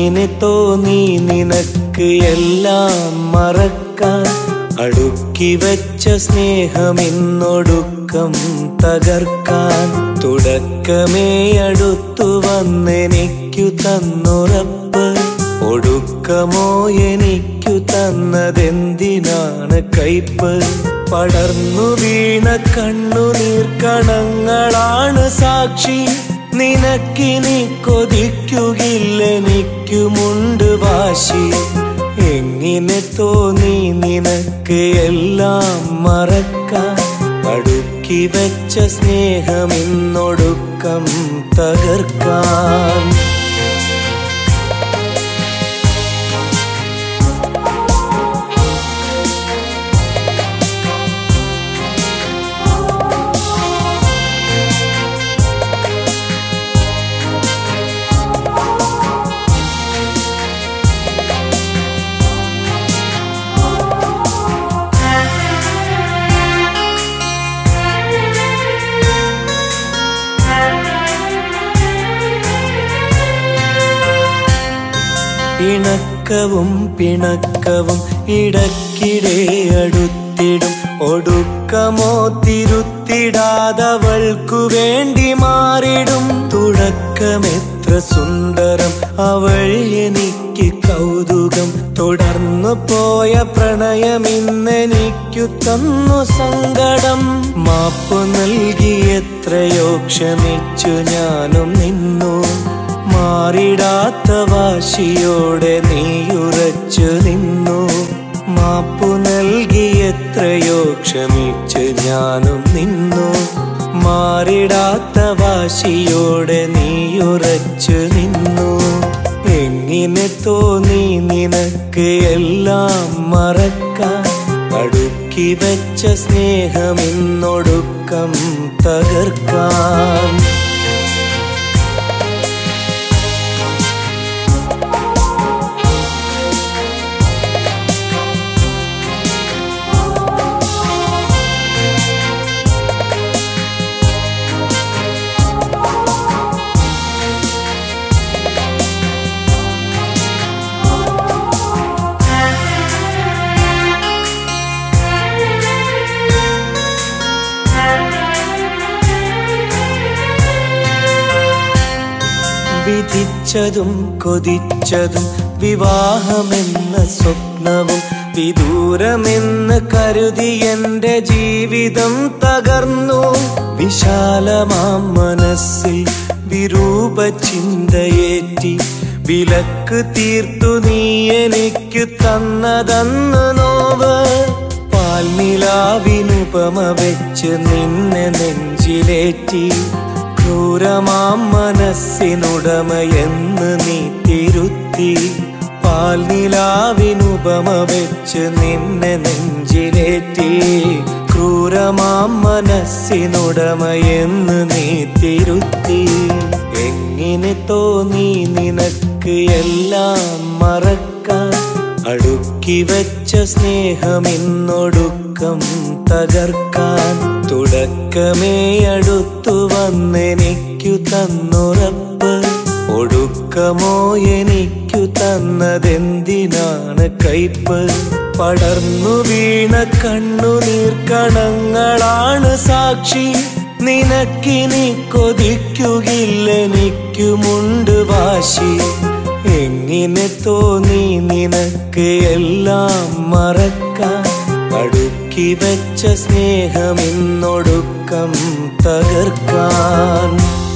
എങ്ങനെ തോന്നി നിനക്ക് എല്ലാം മറക്കാൻ? അടുക്കി വച്ച സ്നേഹമിന്നൊടുക്കം തകർക്കാൻ. തുടക്കമേ അടുത്തു വന്നെനിക്കു തന്നുറപ്പ്, ഒടുക്കമോ എനിക്കു തന്നതെന്തിനാണ് കയ്പ്? പടർന്നു വീണ കണ്ണുനീർക്കണങ്ങളാണ് സാക്ഷി. നിനക്കിനി കൊതിക്കുകില്ലെനിക്കുമുണ്ട് വാശി. എങ്ങനെ തോന്നി നിനക്ക് എല്ലാം മറക്കാൻ? അടുക്കി വച്ച സ്നേഹമിന്നൊടുക്കം തകർക്കാൻ. ഇണക്കവും പിണക്കവും ഇടയ്ക്കിടെ അടുത്തിടും. ഒടുക്കമോ തിരുത്തിടാതവൾക്കു വേണ്ടി മാറിടും. തുടക്കമെത്ര സുന്ദരം, അവൾ എനിക്ക് കൗതുകം. തുടർന്നു പോയ പ്രണയമിന്നെനിക്കു തന്നു സങ്കടം. മാപ്പു നൽകി എത്രയോ ക്ഷമിച്ചു ഞാനും നിന്നു. മാറിടാത്ത വാശിയോടെ നീയുറച്ചു നിന്നു. മാപ്പു നൽകി എത്രയോ ക്ഷമിച്ച് ഞാനും നിന്നു. മാറിടാത്ത വാശിയോടെ നീയുറച്ചു നിന്നു. എങ്ങനെ തോന്നി നിനക്ക് എല്ലാം മറക്കാൻ? അടുക്കി വച്ച സ്നേഹമിന്നൊടുക്കം തകർക്കാൻ. വിധിച്ചതും കൊതിച്ചതും വിവാഹമെന്ന സ്വപ്നവും വിദൂരമെന്ന് കരുതി എന്റെ ജീവിതം തകർന്നു. വിശാലമാം മനസ്സിൽ വിരൂപ ചിന്തയേറ്റി വിലക്ക് തീർത്തു നീ എനിക്കു തന്നതന്ന് നോവ്. പാൽനിലാവിനുപമ വെച്ച് നിന്നെ നെഞ്ചിലേറ്റി. ക്രൂരമാം മനസ്സിനുടമയെന്ന് നീ തിരുത്തി. പാൽനിലാവിനുപമ വെച്ച് നിന്നെ നെഞ്ചിലേറ്റി. ക്രൂരമാം മനസ്സിനുടമയെന്ന് നീ തിരുത്തി. എങ്ങനെ തോന്നി നിനക്ക് എല്ലാം മറക്കാൻ? അടുക്കി വച്ച സ്നേഹമിന്നൊടുക്കം തകർക്കാൻ. തുടക്കമേ അടുത്തു വന്നെനിക്കു തന്നുറപ്പ്, ഒടുക്കമോ എനിക്കു തന്നതെന്തിനാണ് കയ്പ്? പടർന്നു വീണ കണ്ണുനീർക്കണങ്ങളാണ് സാക്ഷി. നിനക്കിനി കൊതിക്കുകില്ലെനിക്കുമുണ്ട് വാശി. എങ്ങനെ തോന്നി നിനക്ക് എല്ലാം മറക്കാൻ? അടുക്കി വച്ച സ്നേഹമിന്നൊടുക്കം തകർക്കാൻ.